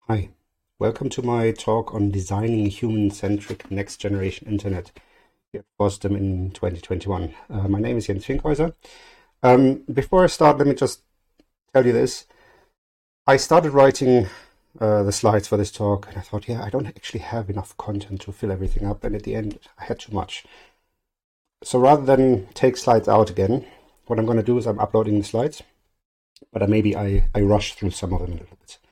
Hi, welcome to my talk on designing human-centric next-generation internet here at FOSDEM in 2021. My name is Jens Finkhäuser. Before I start, let me just tell you this. I started writing the slides for this talk, and I thought, I don't actually have enough content to fill everything up, and at the end, I had too much. So rather than take slides out again, what I'm going to do is I'm uploading the slides, but maybe I rush through some of them a little bit.